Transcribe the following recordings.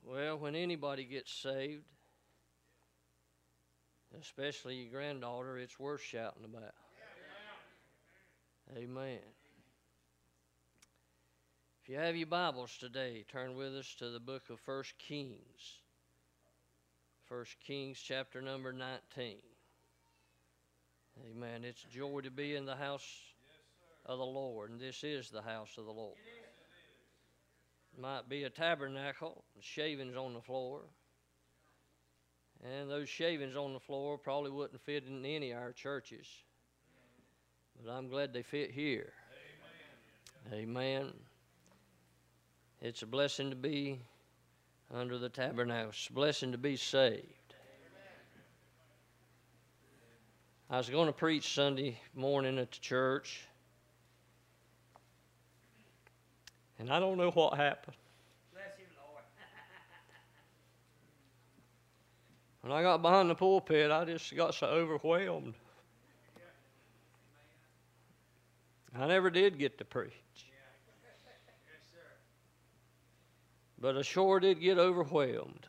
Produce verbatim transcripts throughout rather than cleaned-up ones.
Well, when anybody gets saved, especially your granddaughter, it's worth shouting about. Amen. If you have your Bibles today, turn with us to the book of First Kings. First Kings chapter number nineteen. Amen. It's a joy to be in the house of the Lord, and this is the house of the Lord. Might be a tabernacle, shavings on the floor. And those shavings on the floor probably wouldn't fit in any of our churches. But I'm glad they fit here. Amen. Amen. It's a blessing to be under the tabernacle. It's a blessing to be saved. I was going to preach Sunday morning at the church. And I don't know what happened. Bless you, Lord. When I got behind the pulpit, I just got so overwhelmed. I never did get to preach. But I sure did get overwhelmed.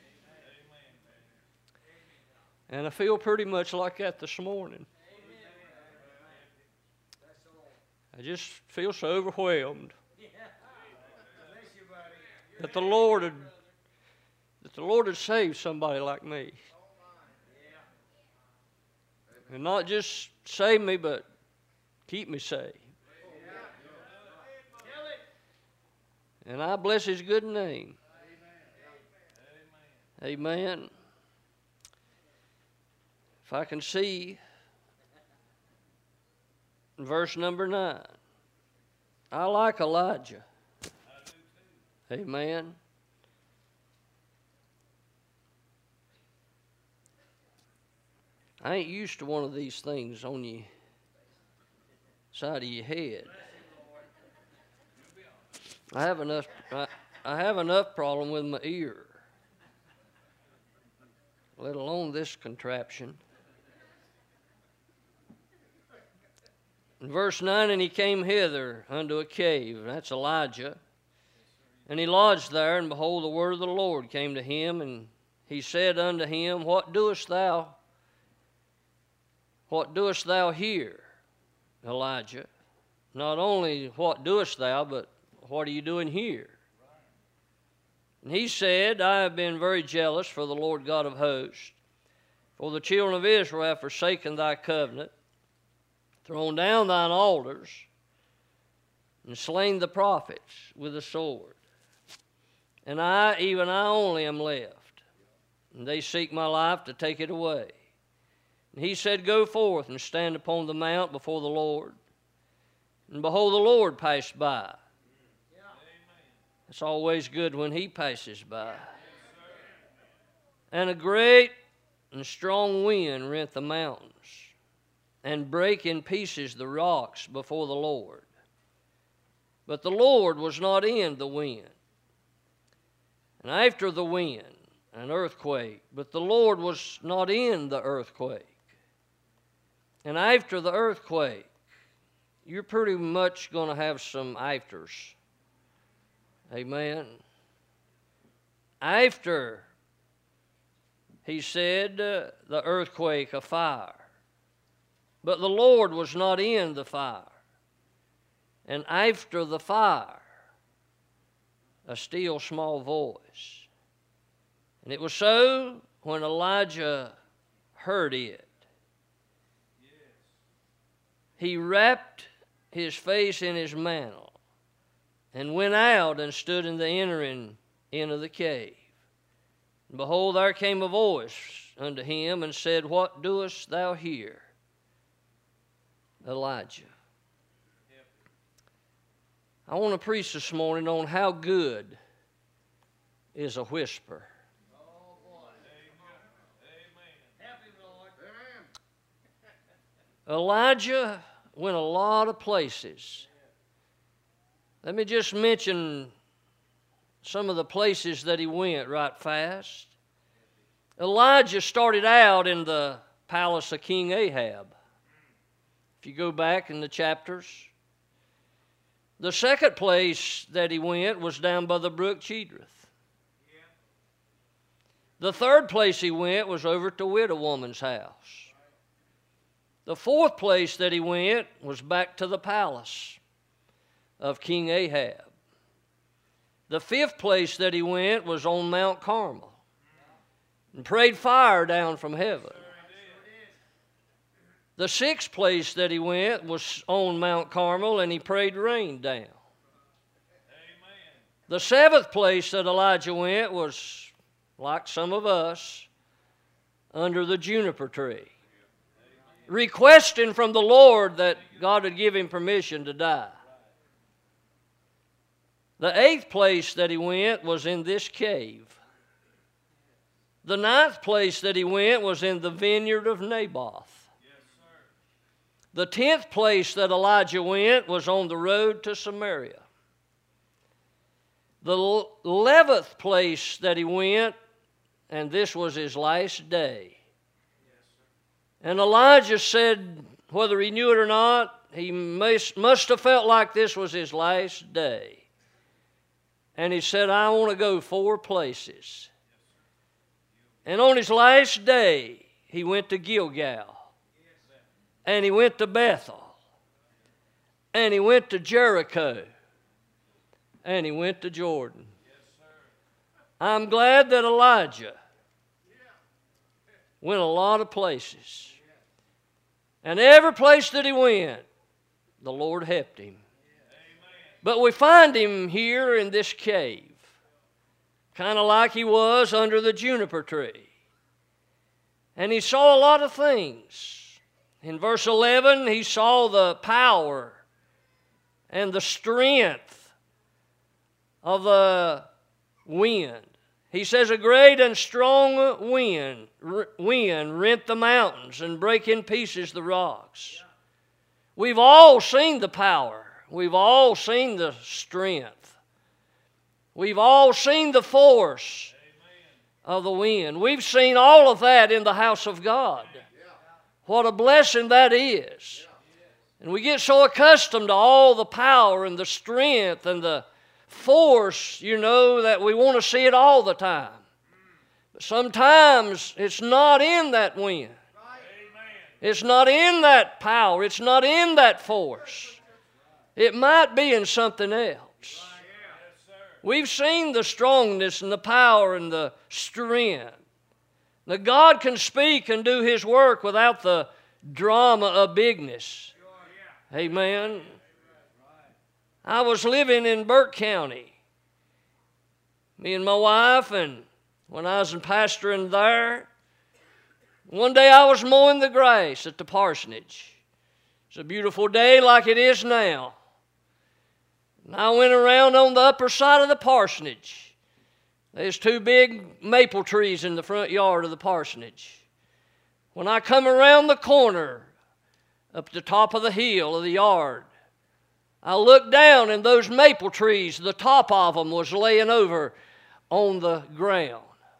And I feel pretty much like that this morning. I just feel so overwhelmed. That the Lord had, that the Lord had saved somebody like me. And not just save me, but keep me saved. And I bless His good name. Amen. If I can see verse number nine. I like Elijah. Amen. I ain't used to one of these things on the side of your head. I have enough. I, I have enough problem with my ear, let alone this contraption. In verse nine, and he came hither unto a cave. That's Elijah. And he lodged there, and behold, the word of the Lord came to him, and he said unto him, What doest thou? What doest thou here, Elijah? Not only what doest thou, but what are you doing here? And he said, I have been very jealous for the Lord God of hosts, for the children of Israel have forsaken thy covenant, thrown down thine altars, and slain the prophets with the sword. And I, even I only, am left. And they seek my life to take it away. And he said, Go forth and stand upon the mount before the Lord. And behold, the Lord passed by. Yeah. It's always good when He passes by. Yes, and a great and strong wind rent the mountains, and brake in pieces the rocks before the Lord. But the Lord was not in the wind. And after the wind, an earthquake, but the Lord was not in the earthquake. And after the earthquake, you're pretty much going to have some afters. Amen. After, he said, uh, the earthquake, a fire. But the Lord was not in the fire. And after the fire, a still small voice. And it was so when Elijah heard it. He wrapped his face in his mantle and went out and stood in the entering in of the cave. And behold, there came a voice unto him and said, What doest thou here, Elijah? I want to preach this morning on how good is a whisper. Oh, boy. Help him, Lord. Elijah went a lot of places. Let me just mention some of the places that he went right fast. Elijah started out in the palace of King Ahab. If you go back in the chapters, the second place that he went was down by the brook Cherith. The third place he went was over at the widow woman's house. The fourth place that he went was back to the palace of King Ahab. The fifth place that he went was on Mount Carmel and prayed fire down from heaven. The sixth place that he went was on Mount Carmel and he prayed rain down. Amen. The seventh place that Elijah went was, like some of us, under the juniper tree, requesting from the Lord that God would give him permission to die. The eighth place that he went was in this cave. The ninth place that he went was in the vineyard of Naboth. The tenth place that Elijah went was on the road to Samaria. The eleventh place that he went, and this was his last day. And Elijah said, whether he knew it or not, he must, must have felt like this was his last day. And he said, I want to go four places. And on his last day, he went to Gilgal. And he went to Bethel. And he went to Jericho. And he went to Jordan. I'm glad that Elijah went a lot of places. And every place that he went, the Lord helped him. But we find him here in this cave, kind of like he was under the juniper tree. And he saw a lot of things. In verse eleven, he saw the power and the strength of the wind. He says, a great and strong wind, wind rent the mountains and break in pieces the rocks. We've all seen the power. We've all seen the strength. We've all seen the force of the wind. We've seen all of that in the house of God. What a blessing that is. And we get so accustomed to all the power and the strength and the force, you know, that we want to see it all the time. But sometimes it's not in that wind. It's not in that power. It's not in that force. It might be in something else. We've seen the strongness and the power and the strength. Now, God can speak and do His work without the drama of bigness. Amen. I was living in Burke County, me and my wife, and when I was pastoring there, one day I was mowing the grass at the parsonage. It's a beautiful day like it is now. And I went around on the upper side of the parsonage. There's two big maple trees in the front yard of the parsonage. When I come around the corner, up the top of the hill of the yard, I looked down and those maple trees, the top of them was laying over on the ground.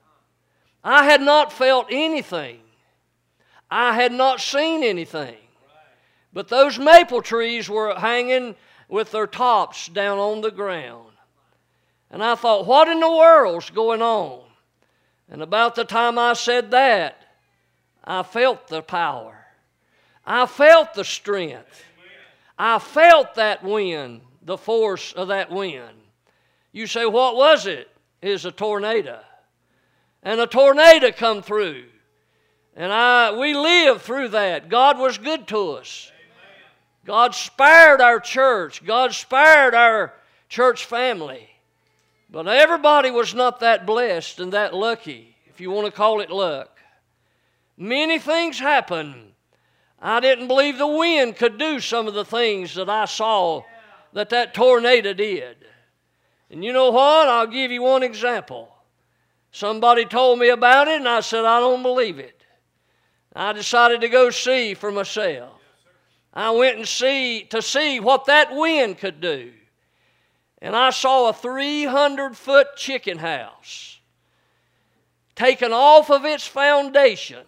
I had not felt anything. I had not seen anything. But those maple trees were hanging with their tops down on the ground. And I thought, what in the world's going on? And about the time I said that, I felt the power. I felt the strength. I felt that wind, the force of that wind. You say, what was it? It was a tornado. And a tornado come through. And I, we lived through that. God was good to us. God spared our church. God spared our church family. But everybody was not that blessed and that lucky, if you want to call it luck. Many things happened. I didn't believe the wind could do some of the things that I saw that that tornado did. And you know what? I'll give you one example. Somebody told me about it, and I said, I don't believe it. I decided to go see for myself. I went and see to see what that wind could do. And I saw a three hundred foot chicken house taken off of its foundation.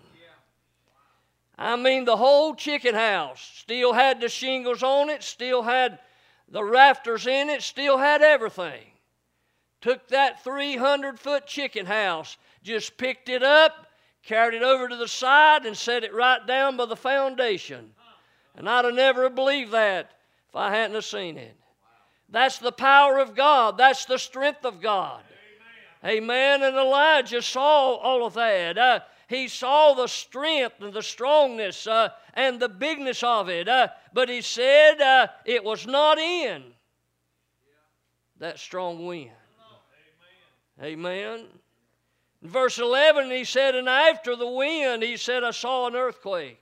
I mean, the whole chicken house still had the shingles on it, still had the rafters in it, still had everything. took that three hundred foot chicken house, just picked it up, carried it over to the side, and set it right down by the foundation. And I'd have never believed that if I hadn't have seen it. That's the power of God. That's the strength of God. Amen. And Elijah saw all of that. Uh, he saw the strength and the strongness uh, and the bigness of it. Uh, but he said uh, it was not in that strong wind. Amen. In verse eleven, he said, and after the wind, he said, I saw an earthquake.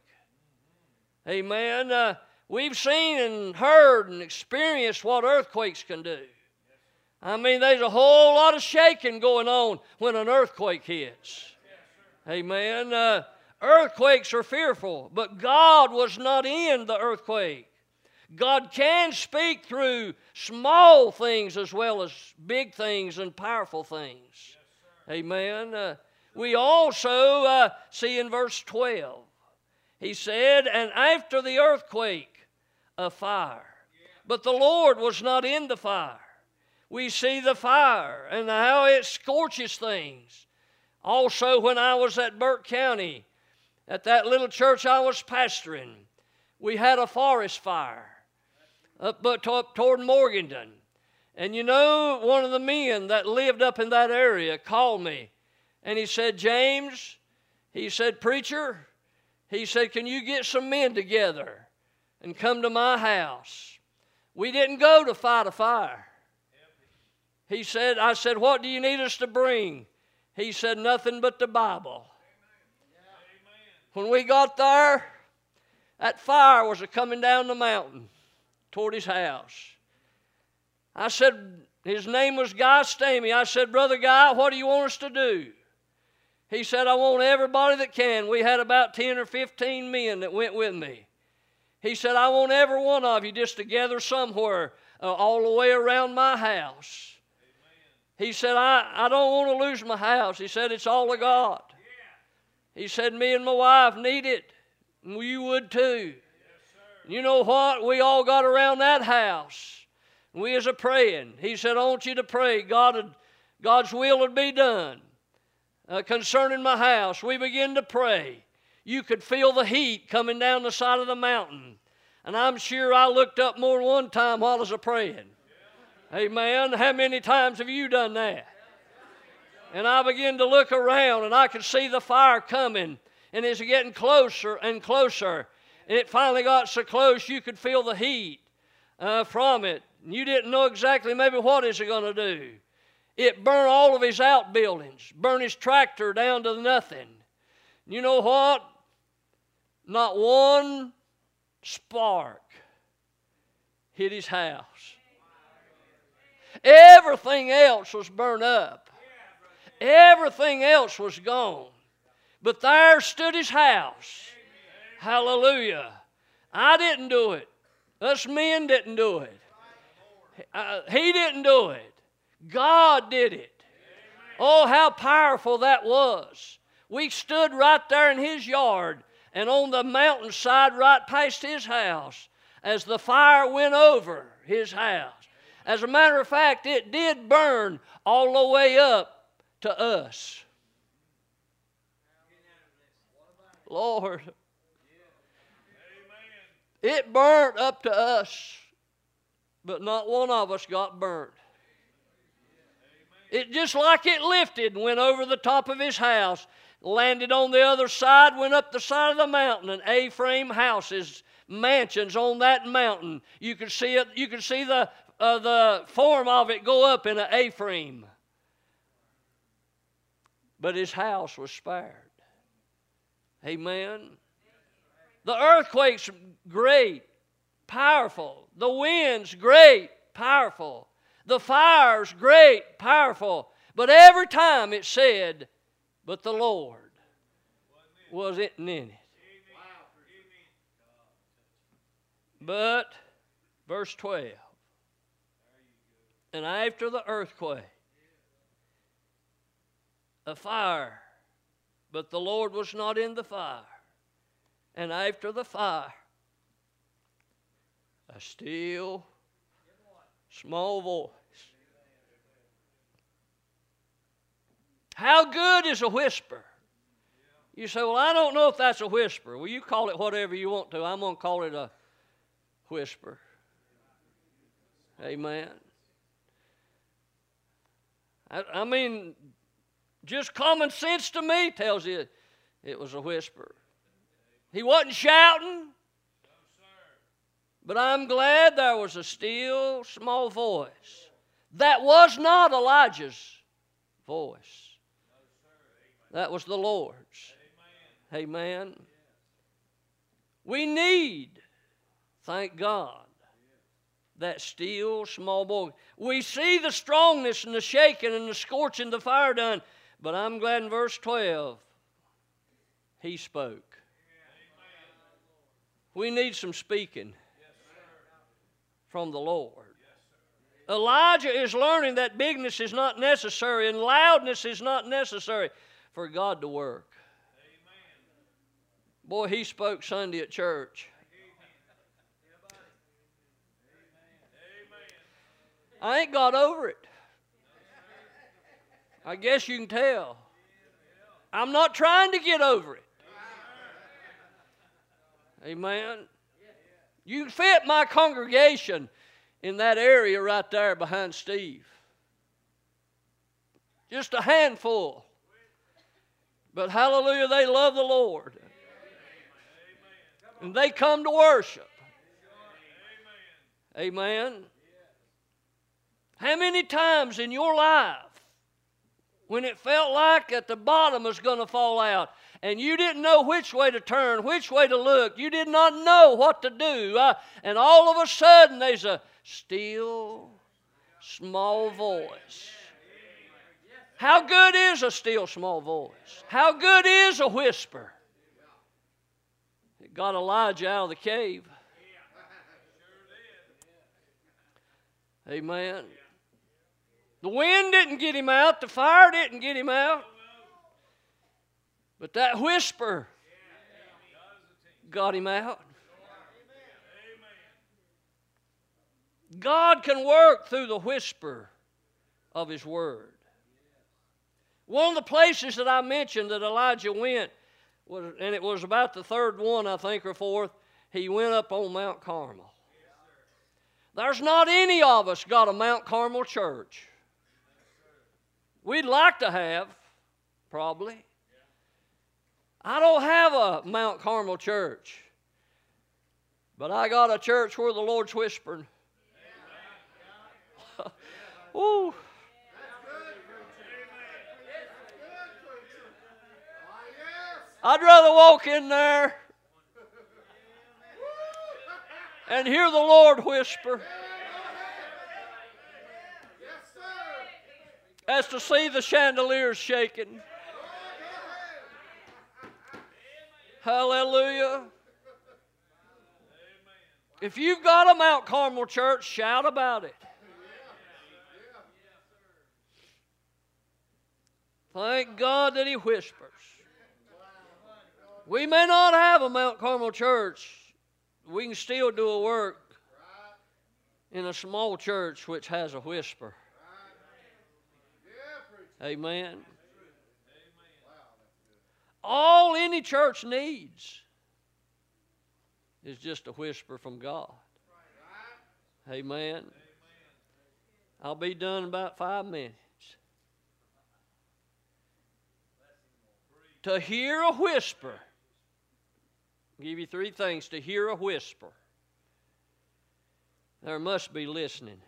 Amen. Uh, we've seen and heard and experienced what earthquakes can do. I mean, there's a whole lot of shaking going on when an earthquake hits. Amen. Uh, earthquakes are fearful, but God was not in the earthquake. God can speak through small things as well as big things and powerful things. Amen. Uh, we also uh, see in verse twelve, he said, and after the earthquake, a fire. But the Lord was not in the fire. We see the fire and how it scorches things. Also, when I was at Burke County, at that little church I was pastoring, we had a forest fire up, up toward Morganton. And you know, one of the men that lived up in that area called me, and he said, James, he said, preacher, he said, can you get some men together and come to my house? We didn't go to fight a fire. He said, I said, what do you need us to bring? He said, nothing but the Bible. When we got there, that fire was coming down the mountain toward his house. I said, his name was Guy Stamey. I said, Brother Guy, what do you want us to do? He said, I want everybody that can. We had about ten or fifteen men that went with me. He said, I want every one of you just together somewhere uh, all the way around my house. He said, I, I don't want to lose my house. He said, it's all of God. He said, me and my wife need it. And you would too. And you know what? We all got around that house. And we was a praying. He said, I want you to pray. God would, God's will would be done uh, concerning my house. We began to pray. You could feel the heat coming down the side of the mountain. And I'm sure I looked up more than one time while I was a praying. Amen. How many times have you done that? And I began to look around, and I could see the fire coming, and it's getting closer and closer. And it finally got so close you could feel the heat uh, from it. And you didn't know exactly maybe what is it going to do. It burned all of his outbuildings, burned his tractor down to nothing. You know what? Not one spark hit his house. Everything else was burned up. Everything else was gone. But there stood his house. Hallelujah. I didn't do it. Us men didn't do it. Uh, he didn't do it. God did it. Oh, how powerful that was. We stood right there in his yard and on the mountainside right past his house as the fire went over his house. As a matter of fact, it did burn all the way up to us. Lord. It burned up to us, but not one of us got burned. It just like it lifted and went over the top of his house, landed on the other side, went up the side of the mountain, and A-frame houses, mansions on that mountain. You could see it. You could see the uh, the form of it go up in an A-frame. But his house was spared. Amen. The earthquake's great, powerful. The wind's great, powerful. The fire's great, powerful. But every time it said, but the Lord wasn't in it. But, verse twelve, and after the earthquake, a fire, but the Lord was not in the fire. And after the fire, a still, small voice. How good is a whisper? You say, well, I don't know if that's a whisper. Well, you call it whatever you want to. I'm going to call it a whisper. Amen. I, I mean, just common sense to me tells you it was a whisper. He wasn't shouting, but I'm glad there was a still, small voice. That was not Elijah's voice. That was the Lord's. Amen. We need, thank God, that still, small voice. We see the strongness and the shaking and the scorching the fire done, but I'm glad in verse twelve, he spoke. We need some speaking from the Lord. Elijah is learning that bigness is not necessary and loudness is not necessary for God to work. Boy, he spoke Sunday at church. I ain't got over it. I guess you can tell. I'm not trying to get over it. Amen. You can fit my congregation in that area right there behind Steve. Just a handful. But hallelujah, they love the Lord. And they come to worship. Amen. How many times in your life when it felt like at the bottom was going to fall out and you didn't know which way to turn, which way to look, you did not know what to do, uh, and all of a sudden there's a still, small voice. How good is a still, small voice? How good is a whisper? It got Elijah out of the cave. Amen. The wind didn't get him out. The fire didn't get him out. But that whisper got him out. God can work through the whisper of His Word. One of the places that I mentioned that Elijah went, was, and it was about the third one, I think, or fourth, he went up on Mount Carmel. There's not any of us got a Mount Carmel church. We'd like to have, probably. I don't have a Mount Carmel church. But I got a church where the Lord's whispering. Ooh. I'd rather walk in there and hear the Lord whisper as to see the chandeliers shaking. Hallelujah. If you've got a Mount Carmel church, shout about it. Thank God that He whispers. We may not have a Mount Carmel church. We can still do a work in a small church which has a whisper. Amen. All any church needs is just a whisper from God. Amen. I'll be done in about five minutes. To hear a whisper. I'll give you three things to hear a whisper. There must be listening.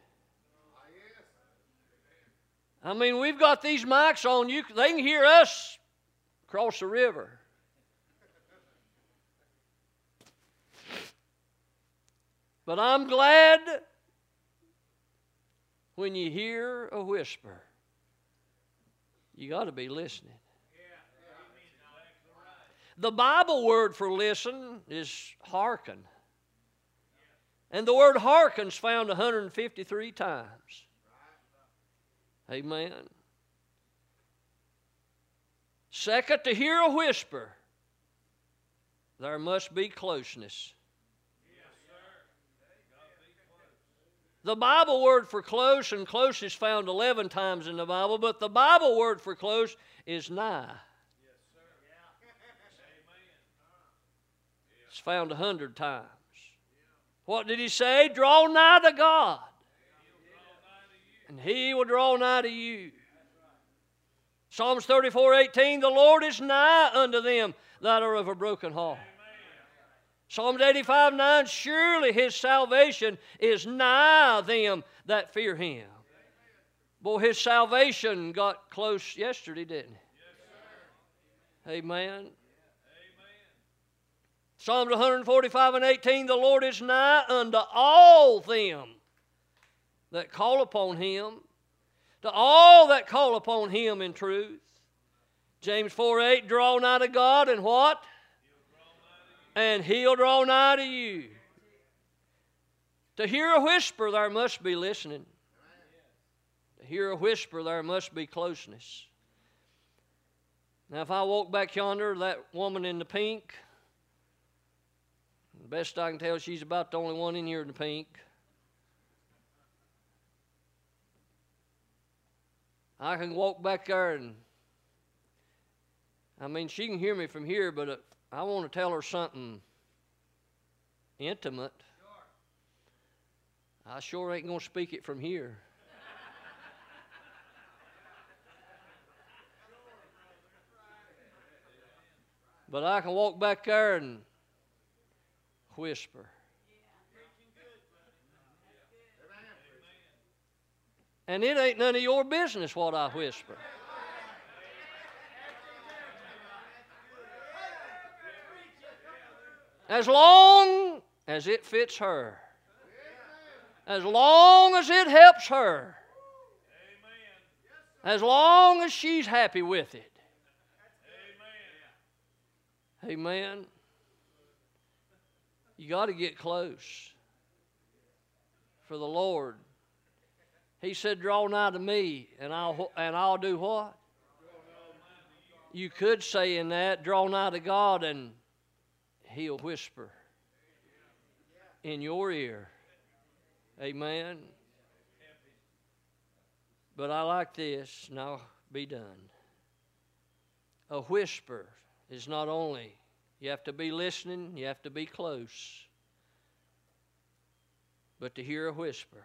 I mean, we've got these mics on. You, they can hear us across the river. But I'm glad when you hear a whisper, you got to be listening. The Bible word for listen is hearken. And the word hearken's found one hundred fifty-three times. Amen. Second, to hear a whisper, there must be closeness. The Bible word for close, and close is found eleven times in the Bible, but the Bible word for close is nigh. It's found a hundred times. What did he say? Draw nigh to God, and He will draw nigh to you. Psalms thirty-four eighteen, the Lord is nigh unto them that are of a broken heart. Psalms eighty-five nine, surely His salvation is nigh them that fear Him. Boy, His salvation got close yesterday, didn't it? Amen. Psalms one forty-five and eighteen, the Lord is nigh unto all them that call upon Him, to all that call upon Him in truth. James four eight, draw nigh to God, and what? And He'll draw nigh to you. To hear a whisper, there must be listening. To hear a whisper, there must be closeness. Now, if I walk back yonder, that woman in the pink, the best I can tell, she's about the only one in here in the pink. I can walk back there and, I mean, she can hear me from here, but if I want to tell her something intimate, I sure ain't going to speak it from here. But I can walk back there and whisper. And it ain't none of your business what I whisper. As long as it fits her. As long as it helps her. As long as she's happy with it. Amen. You got to get close. For the Lord, He said, draw nigh to me, and I'll, and I'll do what? You could say in that, draw nigh to God, and He'll whisper in your ear. Amen. But I like this, and I'll be done. A whisper is not only, you have to be listening, you have to be close, but to hear a whisper.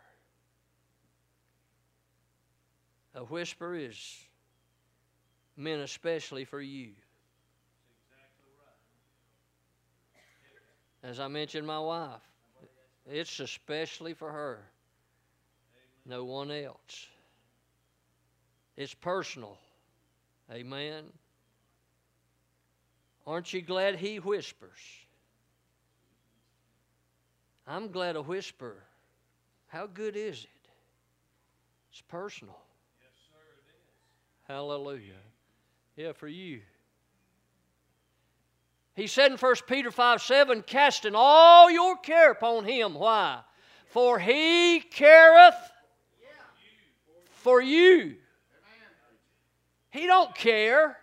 A whisper is meant especially for you. As I mentioned my wife, it's especially for her. No one else. It's personal. Amen. Aren't you glad He whispers? I'm glad a whisper. How good is it? It's personal. Yes, sir, it is. Hallelujah. Yeah, for you. He said in First Peter five seven, casting all your care upon Him. Why? For He careth for you. He don't care.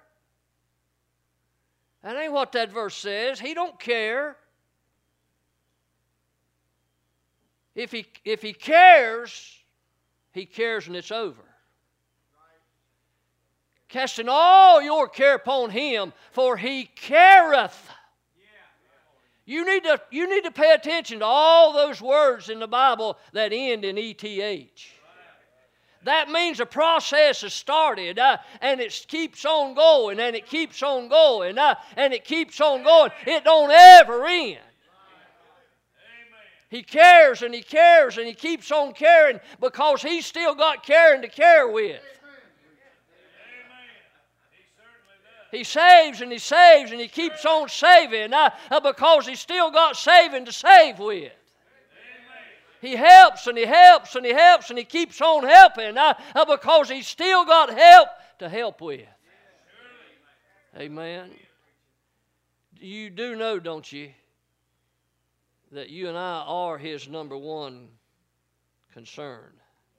That ain't what that verse says. He don't care. If he, if he cares, He cares and it's over. Casting all your care upon Him, for He careth. You need to, you need to pay attention to all those words in the Bible that end in E T H. That means a process has started, uh, and it keeps on going, and it keeps on going, uh, and it keeps on going. It don't ever end. He cares and He cares and He keeps on caring because He's still got caring to care with. He saves and He saves and He keeps on saving uh, uh, because He's still got saving to save with. He helps and He helps and He helps and He keeps on helping uh, uh, because He's still got help to help with. Amen. You do know, don't you, that you and I are His number one concern.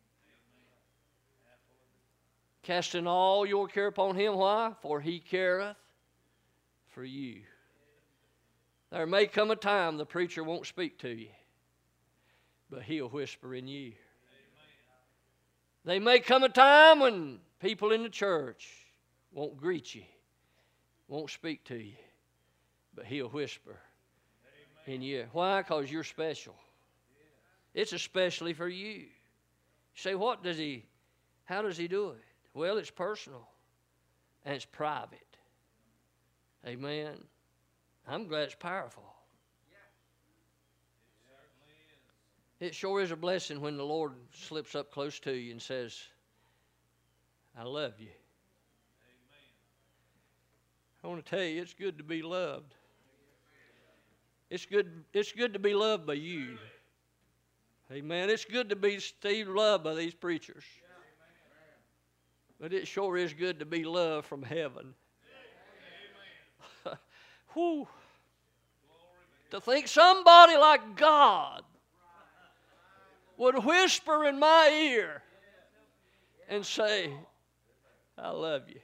Casting all your care upon Him. Why? For He careth for you. There may come a time the preacher won't speak to you. but He'll whisper in your ear. They may come a time when people in the church won't greet you, won't speak to you, but He'll whisper in your ear. Why? Because you're special. It's especially for you. You say, what does He, how does He do it? Well, it's personal and it's private. Amen. I'm glad it's powerful. It sure is a blessing when the Lord slips up close to you and says, I love you. I want to tell you, it's good to be loved. It's good, it's good to be loved by you. Amen. It's good to be Steve loved by these preachers. But it sure is good to be loved from heaven. Whew. To think somebody like God would whisper in my ear and say, I love you.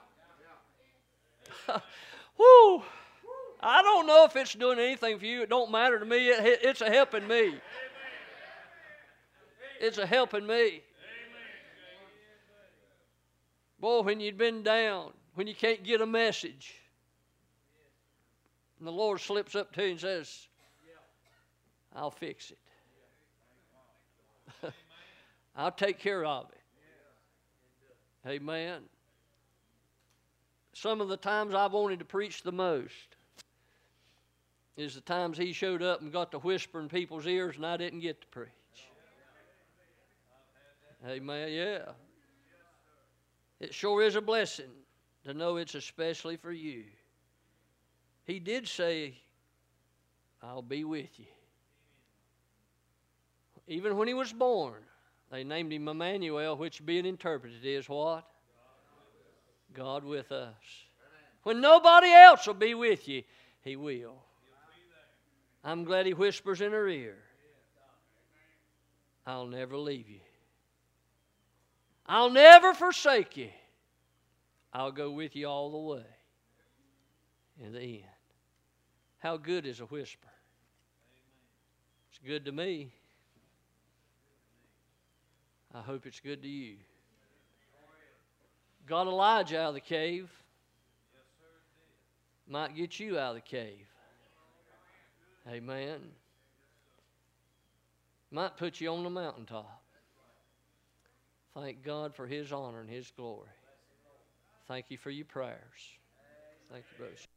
Whew. I don't know if it's doing anything for you. It don't matter to me. It, it's a helping me. It's a helping me. Boy, when you've been down, when you can't get a message, and the Lord slips up to you and says, I'll fix it. I'll take care of it. Amen. Some of the times I wanted to preach the most is the times He showed up and got to whisper in people's ears and I didn't get to preach. Amen, yeah. It sure is a blessing to know it's especially for you. He did say, I'll be with you. Even when He was born, they named Him Emmanuel, which being interpreted is what? God with us. When nobody else will be with you, He will. I'm glad He whispers in her ear, I'll never leave you. I'll never forsake you. I'll go with you all the way. In the end. How good is a whisper? It's good to me. I hope it's good to you. Got Elijah out of the cave. Might get you out of the cave. Amen. Might put you on the mountaintop. Thank God for His honor and His glory. Thank you for your prayers. Thank you, brother.